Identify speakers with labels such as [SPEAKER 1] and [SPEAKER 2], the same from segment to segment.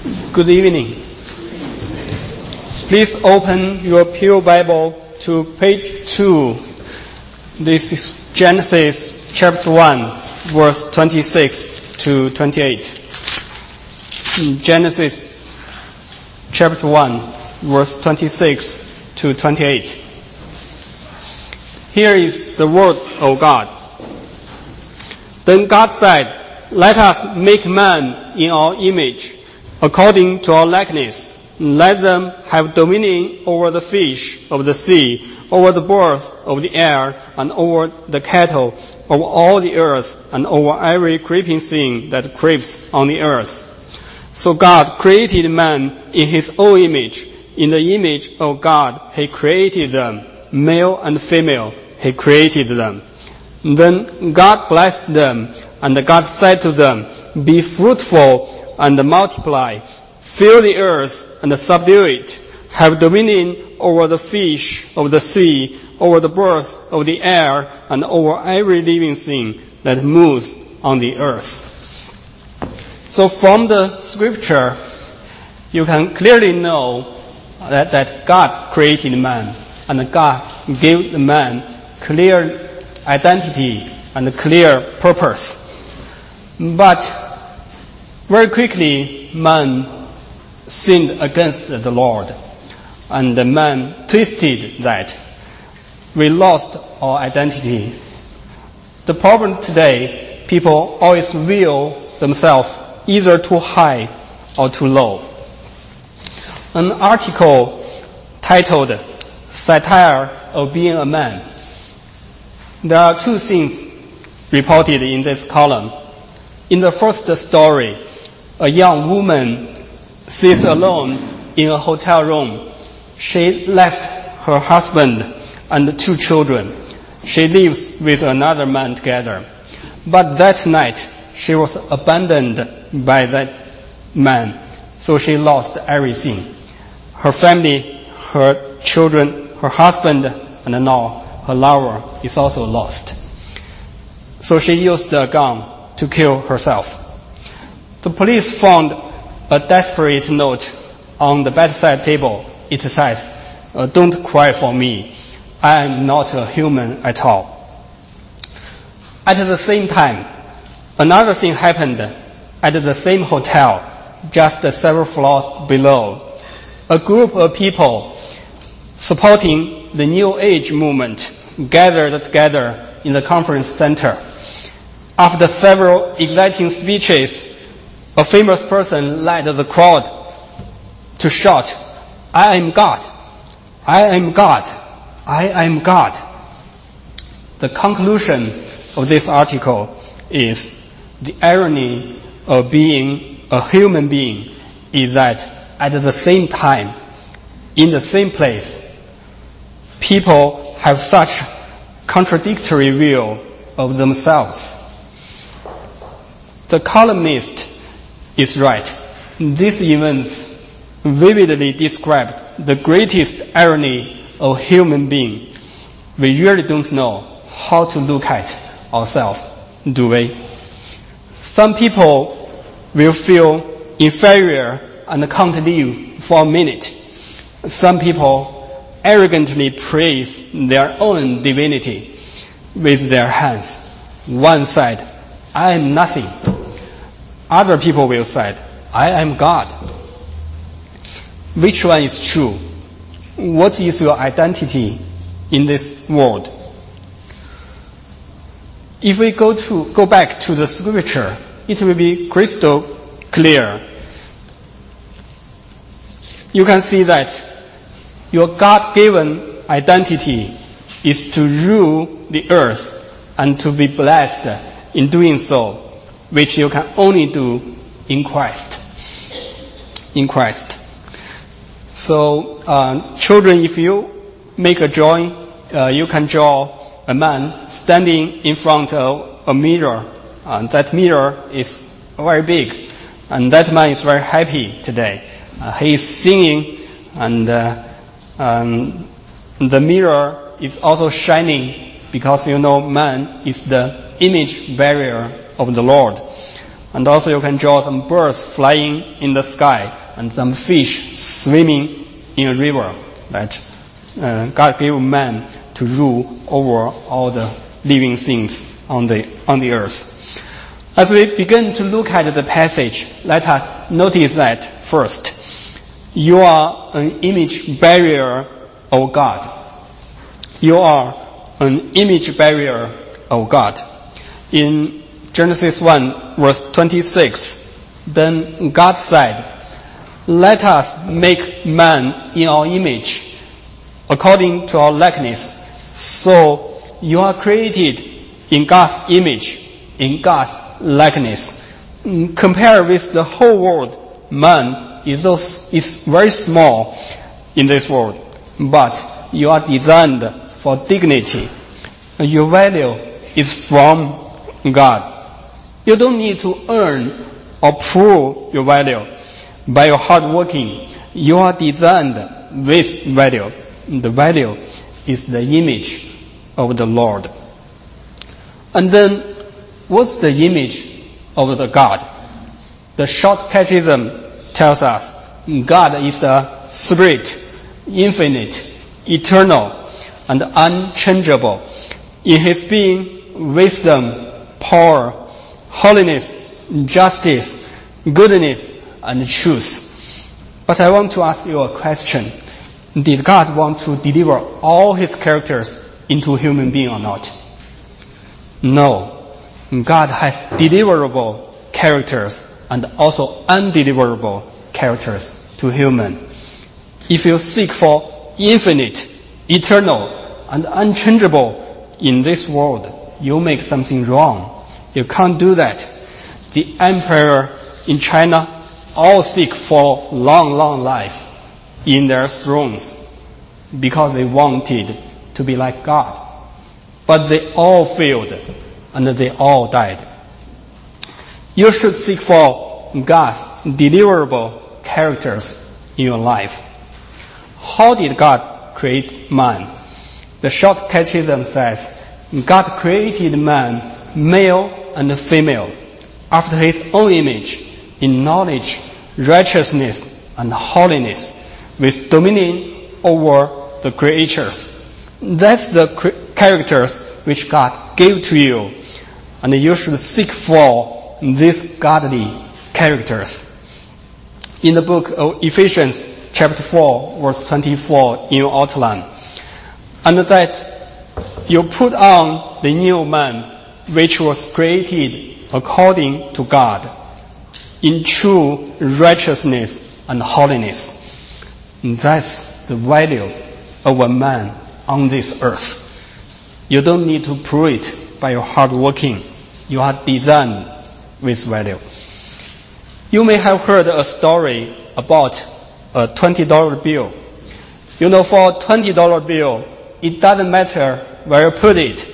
[SPEAKER 1] Good evening. Please open your Pew Bible to page 2. This is Genesis chapter 1, verse 26 to 28. Genesis chapter 1, verse 26 to 28. Here is the word of God. Then God said, "Let us make man in our image, according to our likeness. Let them have dominion over the fish of the sea, over the birds of the air, and over the cattle, over all the earth, and over every creeping thing that creeps on the earth." So God created man in his own image. In the image of God, he created them. Male and female, he created them. Then God blessed them, and God said to them, "Be fruitful and multiply, fill the earth and subdue it, have dominion over the fish of the sea, over the birds of the air, and over every living thing that moves on the earth." So from the scripture, you can clearly know that God created man, and God gave the man clear identity and clear purpose. But very quickly, man sinned against the Lord, and the man twisted that. We lost our identity. The problem today, people always view themselves either too high or too low. An article titled "Satire of Being a Man." There are two things reported in this column. In the first story, a young woman sits alone in a hotel room. She left her husband and 2 children. She lives with another man together. But that night, she was abandoned by that man, so she lost everything. Her family, her children, her husband, and now her lover is also lost. So she used a gun to kill herself. The police found a desperate note on the bedside table. It says, "Don't cry for me. I am not a human at all." At the same time, another thing happened at the same hotel, just several floors below. A group of people supporting the New Age movement gathered together in the conference center. After several exciting speeches, a famous person led the crowd to shout, "I am God! I am God! I am God!" The conclusion of this article is the irony of being a human being is that at the same time, in the same place, people have such contradictory view of themselves. The columnist is right. These events vividly describe the greatest irony of human being. We really don't know how to look at ourselves, do we? Some people will feel inferior and can't live for a minute. Some people arrogantly praise their own divinity with their hands. One said, "I am nothing." Other people will say, "I am God." Which one is true? What is your identity in this world? If we go back to the scripture, it will be crystal clear. You can see that your God-given identity is to rule the earth and to be blessed in doing so, which you can only do in Christ. In Christ. So, children, if you make a drawing, you can draw a man standing in front of a mirror. That mirror is very big, and that man is very happy today. He is singing, and the mirror is also shining because man is the image bearer of the Lord. And also you can draw some birds flying in the sky and some fish swimming in a river. That God gave man to rule over all the living things on the earth. As we begin to look at the passage, let us notice that first, you are an image bearer of God. You are an image bearer of God. In Genesis 1 verse 26, then God said, let us make man in our image, according to our likeness. So you are created in God's image, in God's likeness. Compared with the whole world, man is very small in this world, but you are designed for dignity. Your value is from God. You don't need to earn or prove your value by your hard working. You are designed with value. The value is the image of the Lord. And then, what's the image of the God? The short catechism tells us God is a spirit, infinite, eternal, and unchangeable. In His being, wisdom, power, holiness, justice, goodness, and truth. But I want to ask you a question. Did God want to deliver all His characters into a human being or not? No. God has deliverable characters and also undeliverable characters to human. If you seek for infinite, eternal, and unchangeable in this world, you make something wrong. You can't do that. The emperor in China all seek for long, long life in their thrones because they wanted to be like God. But they all failed and they all died. You should seek for God's deliverable characters in your life. How did God create man? The short catechism says, God created man male and female after His own image in knowledge, righteousness, and holiness with dominion over the creatures. That's the characters which God gave to you, and you should seek for these godly characters. In the book of Ephesians chapter 4 verse 24 in your outline, and that you put on the new man which was created according to God in true righteousness and holiness. That's the value of a man on this earth. You don't need to prove it by your hard working. You are designed with value. You may have heard a story about a $20 bill. You know, for a $20 bill, it doesn't matter where you put it.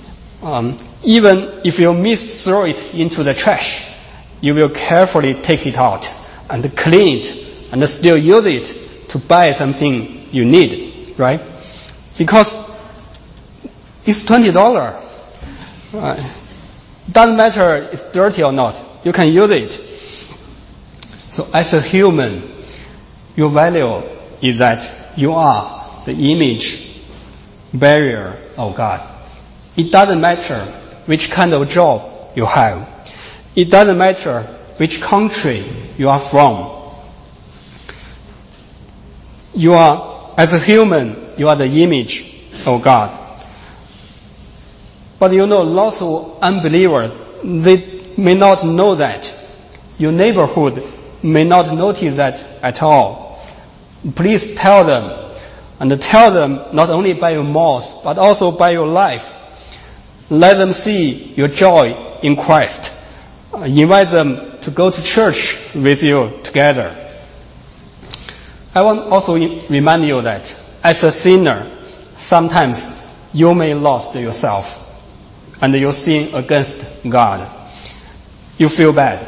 [SPEAKER 1] Even if you throw it into the trash, you will carefully take it out and clean it and still use it to buy something you need, right? Because it's $20. Doesn't matter it's dirty or not. You can use it. So as a human, your value is that you are the image bearer of God. It doesn't matter which kind of job you have. It doesn't matter which country you are from. You are, as a human, you are the image of God. But you know, lots of unbelievers, they may not know that. Your neighborhood may not notice that at all. Please tell them, and tell them not only by your mouth, but also by your life. Let them see your joy in Christ. Invite them to go to church with you together. I want also remind you that as a sinner, sometimes you may lose yourself and you sin against God. You feel bad.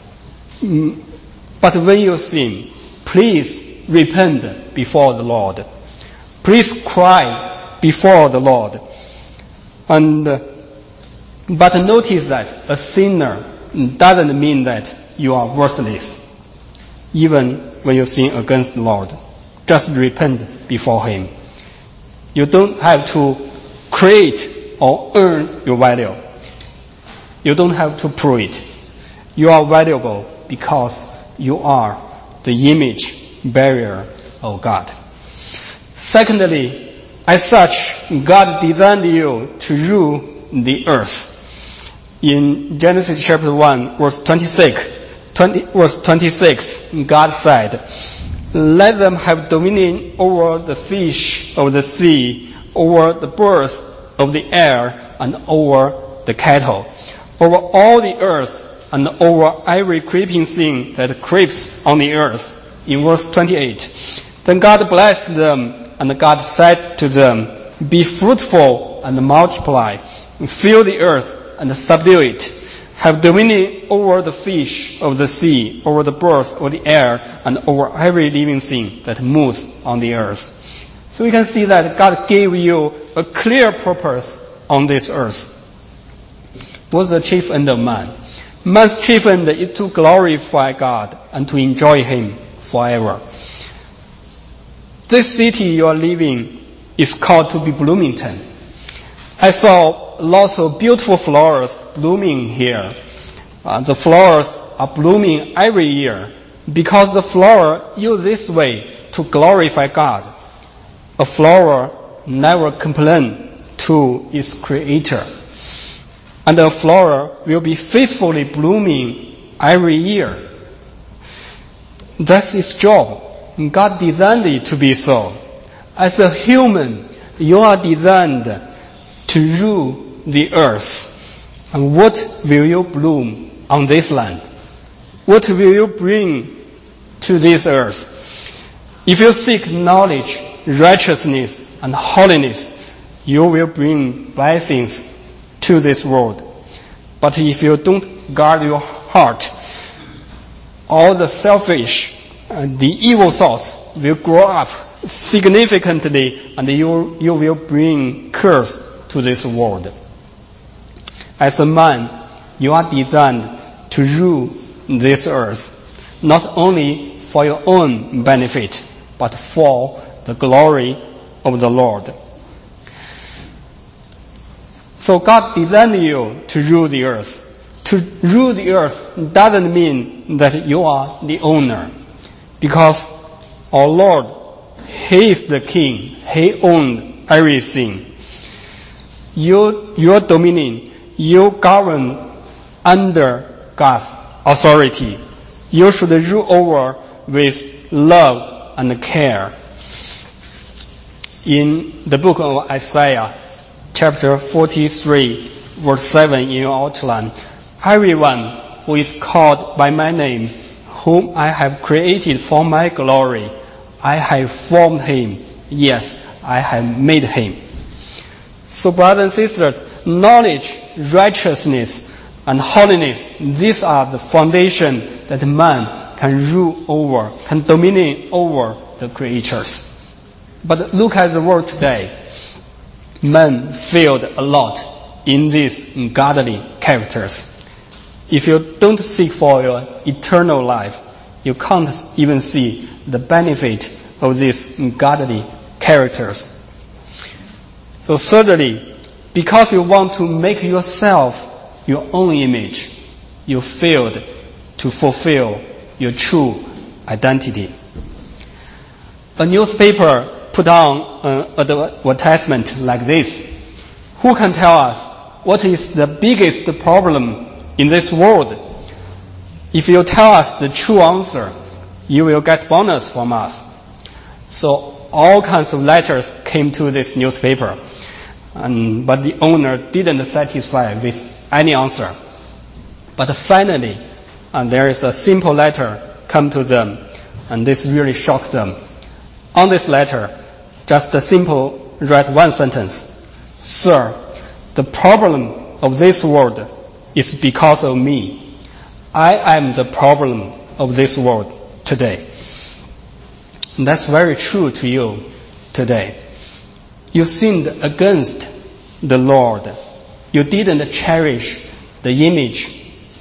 [SPEAKER 1] But when you sin, please repent before the Lord. Please cry before the Lord. But notice that a sinner doesn't mean that you are worthless. Even when you sin against the Lord, just repent before Him. You don't have to create or earn your value. You don't have to prove it. You are valuable because you are the image bearer of God. Secondly, as such, God designed you to rule the earth. In Genesis chapter 1, verse 26, God said, "Let them have dominion over the fish of the sea, over the birds of the air, and over the cattle, over all the earth, and over every creeping thing that creeps on the earth." In verse 28, then God blessed them, and God said to them, "Be fruitful and multiply, fill the earth and subdue it. Have dominion over the fish of the sea, over the birds of the air, and over every living thing that moves on the earth." So we can see that God gave you a clear purpose on this earth. What's the chief end of man? Man's chief end is to glorify God and to enjoy Him forever. This city you are living is called to be Bloomington. I saw lots of beautiful flowers blooming here. The flowers are blooming every year because the flower used this way to glorify God. A flower never complains to its creator. And a flower will be faithfully blooming every year. That's its job. God designed it to be so. As a human, you are designed to rule the earth. And what will you bloom on this land? What will you bring to this earth? If you seek knowledge, righteousness, and holiness, you will bring blessings to this world. But if you don't guard your heart, all the selfish, the evil thoughts will grow up significantly, and you will bring curse to this world. As a man, you are designed to rule this earth, not only for your own benefit, but for the glory of the Lord. So God designed you to rule the earth. To rule the earth doesn't mean that you are the owner, because our Lord, He is the King. He owned everything. Your dominion, you govern under God's authority. You should rule over with love and care. In the book of Isaiah, chapter 43, verse 7 in your outline, "Everyone who is called by my name, whom I have created for my glory, I have formed him. Yes, I have made him." So brothers and sisters, knowledge, righteousness, and holiness, these are the foundation that man can rule over, can dominate over the creatures. But look at the world today. Man failed a lot in these godly characters. If you don't seek for your eternal life, you can't even see the benefit of these godly characters. So thirdly, because you want to make yourself your own image, you failed to fulfill your true identity. A newspaper put on an advertisement like this: "Who can tell us what is the biggest problem in this world? If you tell us the true answer, you will get bonus from us." So all kinds of letters came to this newspaper, but the owner didn't satisfy with any answer. But finally, there is a simple letter come to them, and this really shocked them. On this letter, just a simple write one sentence: "Sir, the problem of this world is because of me. I am the problem of this world today." And that's very true to you today. You sinned against the Lord. You didn't cherish the image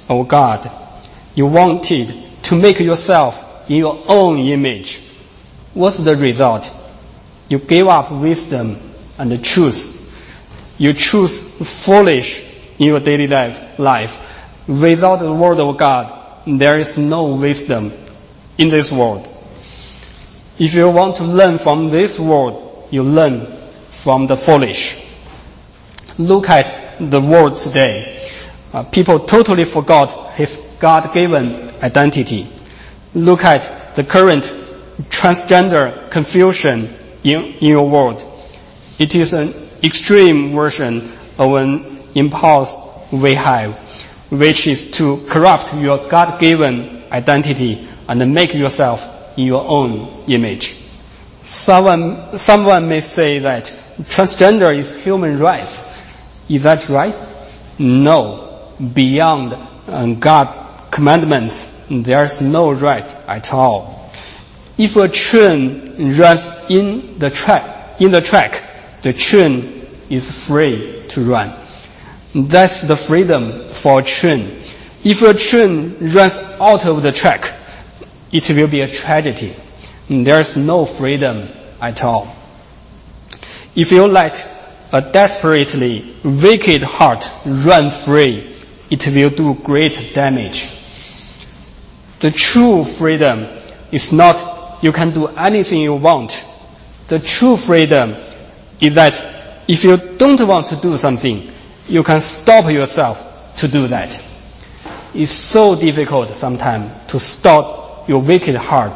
[SPEAKER 1] O God. You wanted to make yourself in your own image. What's the result? You gave up wisdom and the truth. You choose foolish in your daily life. Without the word of God, there is no wisdom in this world. If you want to learn from this world, you learn from the foolish. Look at the world today. People totally forgot his God-given identity. Look at the current transgender confusion in your world. It is an extreme version of an impulse we have, which is to corrupt your God-given identity and make yourself in your own image. Someone may say that transgender is human rights. Is that right? No. Beyond God's commandments, there's no right at all. If a train runs in the track, the train is free to run. That's the freedom for a train. If a train runs out of the track, it will be a tragedy. There's no freedom at all. If you let a desperately wicked heart run free, it will do great damage. The true freedom is not you can do anything you want. The true freedom is that if you don't want to do something, you can stop yourself to do that. It's so difficult sometimes to stop your wicked heart.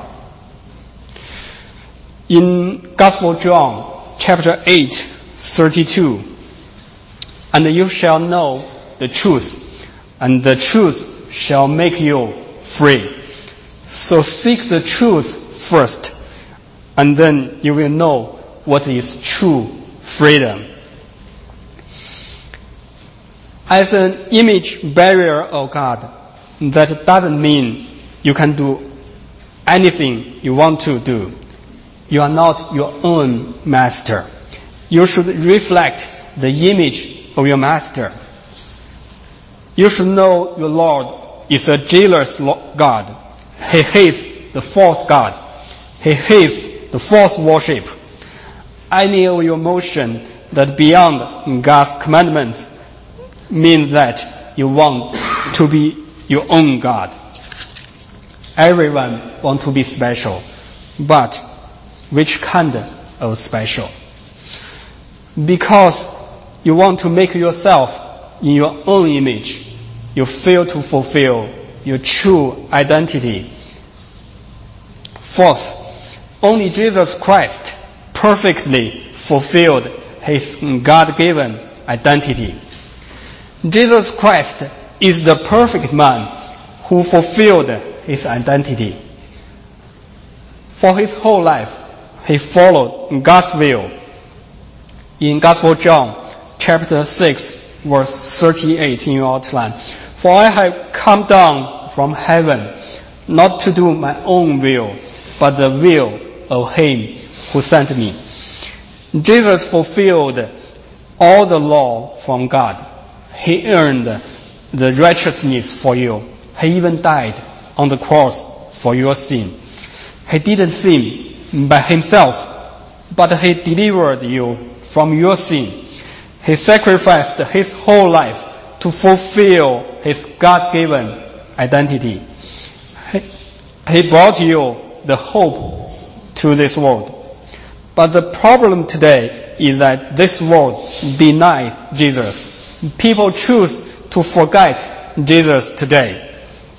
[SPEAKER 1] In Gospel of John, chapter 8:32, and you shall know the truth, and the truth shall make you free. So seek the truth first, and then you will know what is true freedom. As an image bearer of God, that doesn't mean you can do anything you want to do. You are not your own master. You should reflect the image of your master. You should know your Lord is a jealous God. He hates the false God. He hates the false worship. Any of your motion that beyond God's commandments means that you want to be your own God. Everyone wants to be special, but which kind of special? Because you want to make yourself in your own image, you fail to fulfill your true identity. Fourth, only Jesus Christ perfectly fulfilled his God-given identity. Jesus Christ is the perfect man who fulfilled his identity. For his whole life, he followed God's will. In Gospel of John, chapter 6, verse 38 in your outline, for I have come down from heaven, not to do my own will, but the will of him who sent me. Jesus fulfilled all the law from God. He earned the righteousness for you. He even died on the cross for your sin. He didn't sin by himself, but he delivered you from your sin. He sacrificed his whole life to fulfill his God-given identity. He brought you the hope to this world. But the problem today is that this world denies Jesus. People choose to forget Jesus today.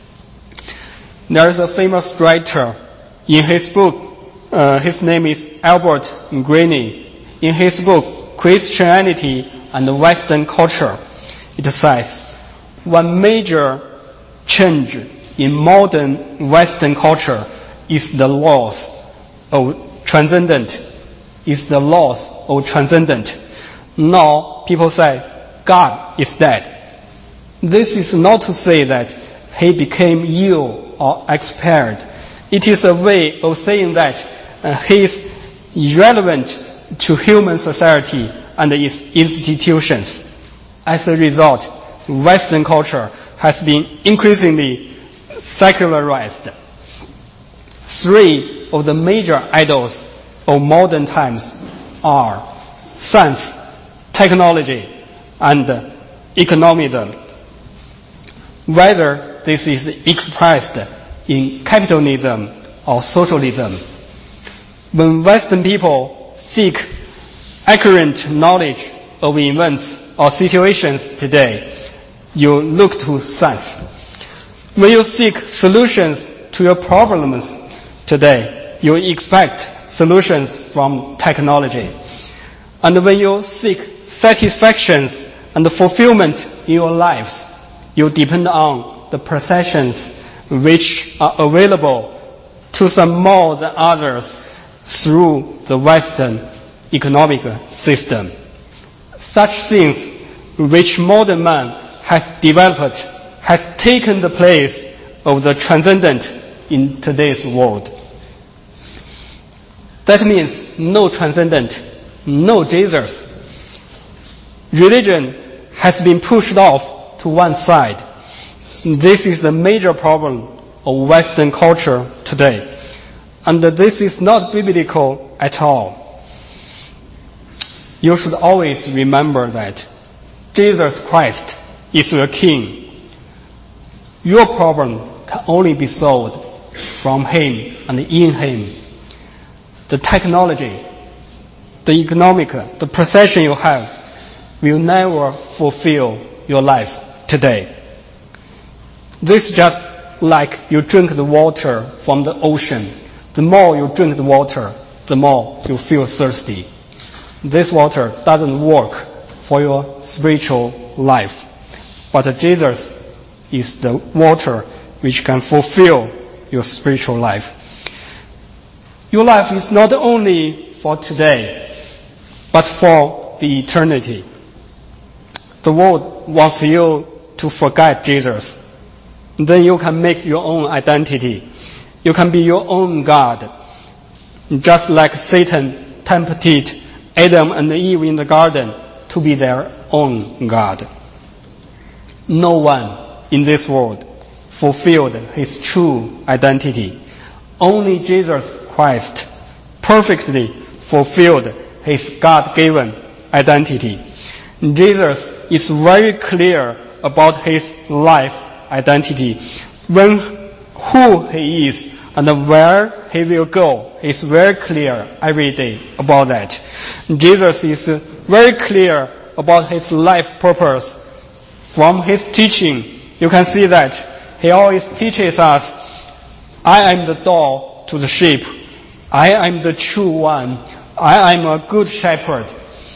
[SPEAKER 1] There is a famous writer in his book, his name is Albert Greene. In his book, Christianity and Western Culture, it says, one major change in modern Western culture is the loss of transcendent. Now people say, God is dead. This is not to say that he became ill or expired. It is a way of saying that he is irrelevant to human society and its institutions. As a result, Western culture has been increasingly secularized. Three of the major idols of modern times are science, technology, and economism. Whether this is expressed in capitalism or socialism. When Western people seek accurate knowledge of events or situations today, you look to science. When you seek solutions to your problems today, you expect solutions from technology. And when you seek satisfactions and fulfillment in your lives, you depend on the possessions which are available to some more than others through the Western economic system. Such things which modern man has developed has taken the place of the transcendent in today's world. That means no transcendent, no Jesus. Religion has been pushed off to one side. This is the major problem of Western culture today. And this is not biblical at all. You should always remember that Jesus Christ is your King. Your problem can only be solved from Him and in Him. The technology, the economic, the possession you have will never fulfill your life today. This is just like you drink the water from the ocean. The more you drink the water, the more you feel thirsty. This water doesn't work for your spiritual life. But Jesus is the water which can fulfill your spiritual life. Your life is not only for today, but for the eternity. The world wants you to forget Jesus. Then you can make your own identity. You can be your own God. Just like Satan tempted Adam and Eve in the garden to be their own God. No one in this world fulfilled his true identity. Only Jesus Christ perfectly fulfilled his God-given identity. Jesus is very clear about his life identity. Who he is and where he will go is very clear every day about that. Jesus is very clear about his life purpose. From his teaching, you can see that he always teaches us, I am the door to the sheep. I am the true one. I am a good shepherd.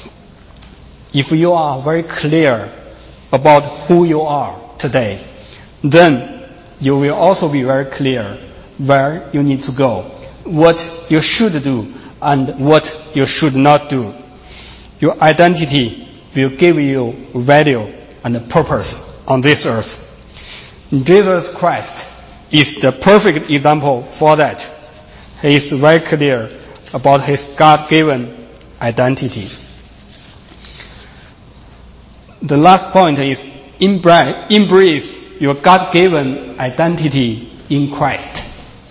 [SPEAKER 1] If you are very clear about who you are today, then you will also be very clear where you need to go, what you should do, and what you should not do. Your identity will give you value and purpose on this earth. Jesus Christ is the perfect example for that. He is very clear about his God-given identity. The last point is embrace your God-given identity in Christ.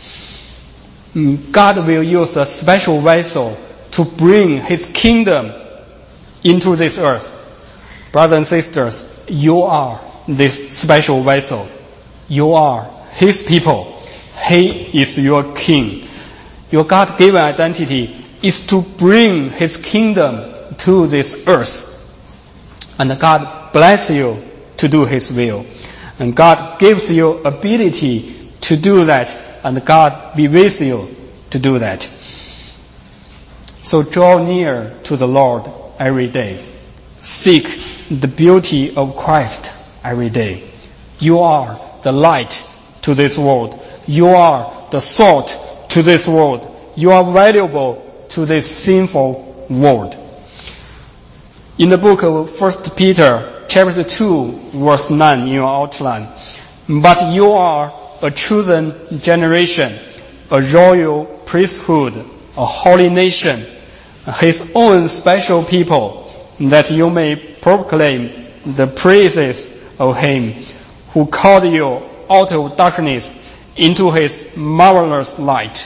[SPEAKER 1] God will use a special vessel to bring his kingdom into this earth. Brothers and sisters, you are this special vessel. You are his people. He is your king. Your God-given identity is to bring his kingdom to this earth. And God bless you to do his will. And God gives you ability to do that. And God be with you to do that. So draw near to the Lord every day. Seek the beauty of Christ every day. You are the light to this world. You are the salt to this world. You are valuable to this sinful world. In the book of 1 Peter, chapter 2, verse 9 in your outline, but you are a chosen generation, a royal priesthood, a holy nation, his own special people, that you may proclaim the praises of him who called you out of darkness into his marvelous light.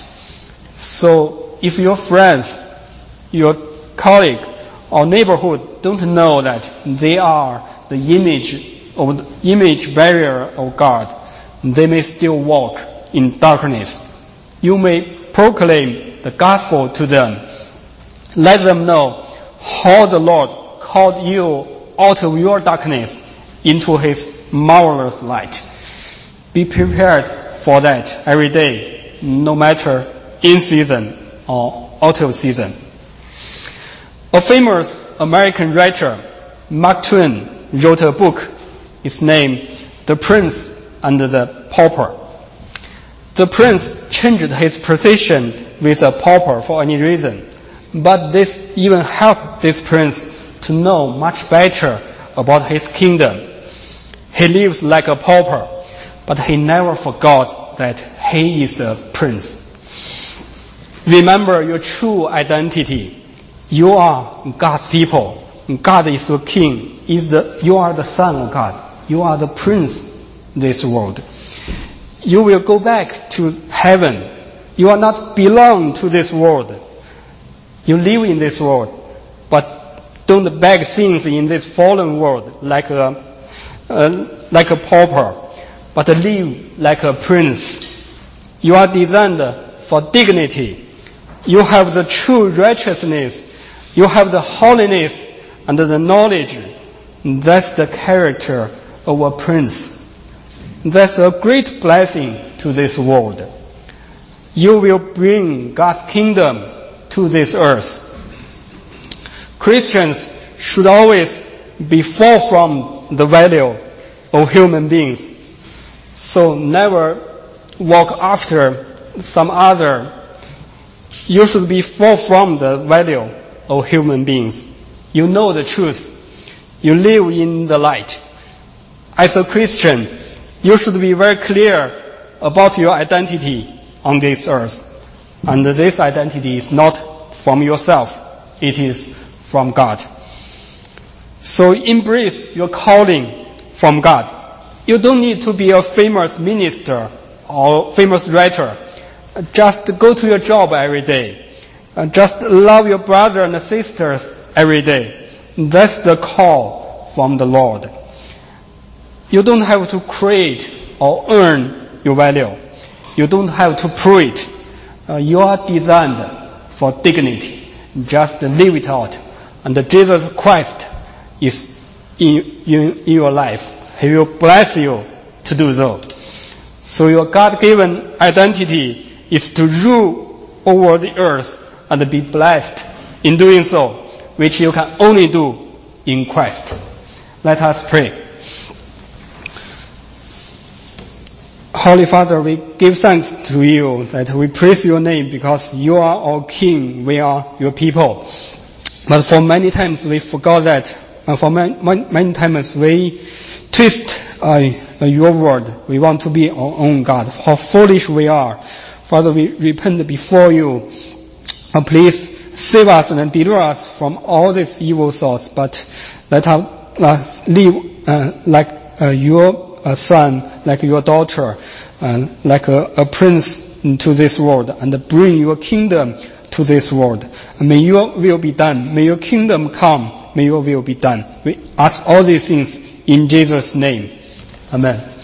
[SPEAKER 1] So if your friends, your colleague, or neighborhood don't know that they are the image bearer of God, they may still walk in darkness. You may proclaim the gospel to them. Let them know how the Lord called you out of your darkness into his marvelous light. Be prepared for that every day, no matter in season or out of season. A famous American writer, Mark Twain, wrote a book. It's named The Prince and the Pauper. The prince changed his position with a pauper for any reason, but this even helped this prince to know much better about his kingdom. He lives like a pauper, but he never forgot that he is a prince. Remember your true identity. You are God's people. God is your king. You are the son of God. You are the prince of this world. You will go back to heaven. You are not belong to this world. You live in this world, but don't beg things in this fallen world like a pauper, but live like a prince. You are designed for dignity. You have the true righteousness. You have the holiness and the knowledge. That's the character of a prince. That's a great blessing to this world. You will bring God's kingdom to this earth. Christians should always be far from the value of human beings. So never walk after some other. You should be far from the value of human beings. You know the truth. You live in the light. As a Christian, you should be very clear about your identity on this earth. And this identity is not from yourself. It is from God. So embrace your calling from God. You don't need to be a famous minister or famous writer. Just go to your job every day. Just love your brother and sisters every day. That's the call from the Lord. You don't have to create or earn your value. You don't have to prove it. You are designed for dignity. Just live it out. And Jesus Christ is in your life. He will bless you to do so. So your God-given identity is to rule over the earth and be blessed in doing so, which you can only do in Christ. Let us pray. Holy Father, we give thanks to you that we praise your name because you are our King, we are your people. But for many times we forgot that, and for many times we twist your word. We want to be our own God. How foolish we are. Father, we repent before you. Please save us and deliver us from all these evil thoughts, but let us live like your son, like your daughter, like a prince to this world, and bring your kingdom to this world. May your will be done. May your kingdom come. May your will be done. We ask all these things in Jesus' name. Amen.